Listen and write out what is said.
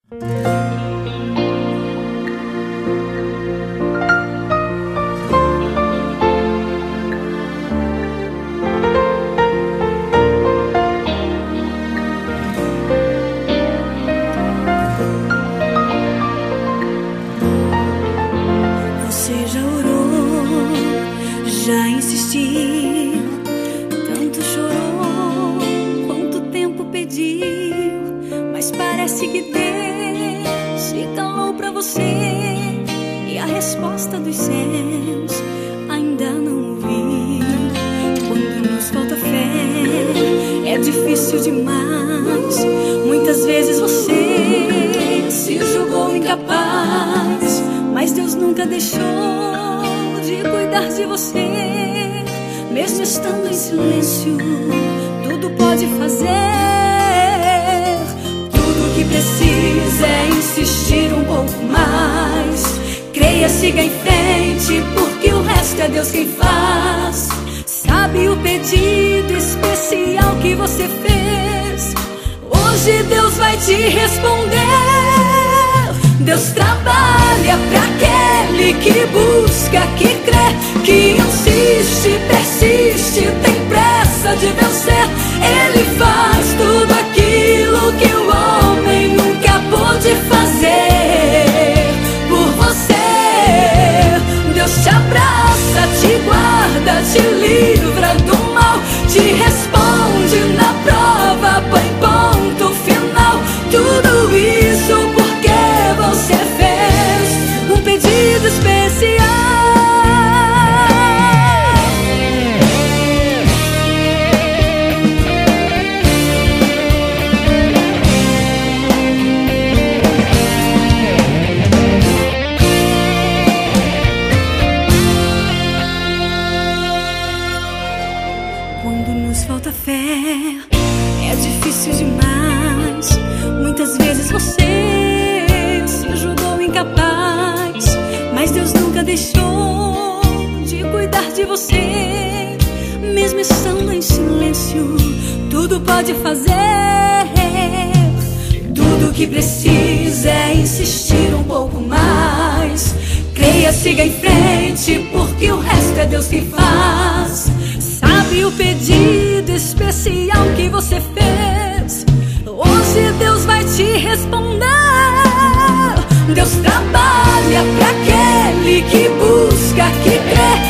Você já orou, já insistiu, tanto chorou, quanto tempo pediu, mas parece que Deus se calou pra você e a resposta dos céus ainda não ouviu. Quando nos falta fé, é difícil demais. Muitas vezes você se julgou incapaz, mas Deus nunca deixou de cuidar de você. Mesmo estando em silêncio, tudo pode fazer. Tudo que precisa é insistir um pouco mais. Creia, siga em frente, porque o resto é Deus quem faz. Sabe o pedido especial que você fez? Hoje Deus vai te responder. Deus trabalha pra aquele que busca, que crê, que insiste, persiste, tem pressa de vencer. Ele faz tudo aquilo que o homem nunca pôde fazer por você. Deus te abraça, te guarda, te livra do mal, te responde na prova, põe ponto final. Tudo isso porque você fez um pedido especial. Quando nos falta fé, é difícil demais. Muitas vezes você se julgou incapaz, mas Deus nunca deixou de cuidar de você. Mesmo estando em silêncio, tudo pode fazer. Tudo que precisa é insistir um pouco mais. Creia, siga em frente, porque o resto é Deus quem faz. Sabe o pedido especial que você fez? Hoje Deus vai te responder. Deus trabalha pra aquele que busca, que crê,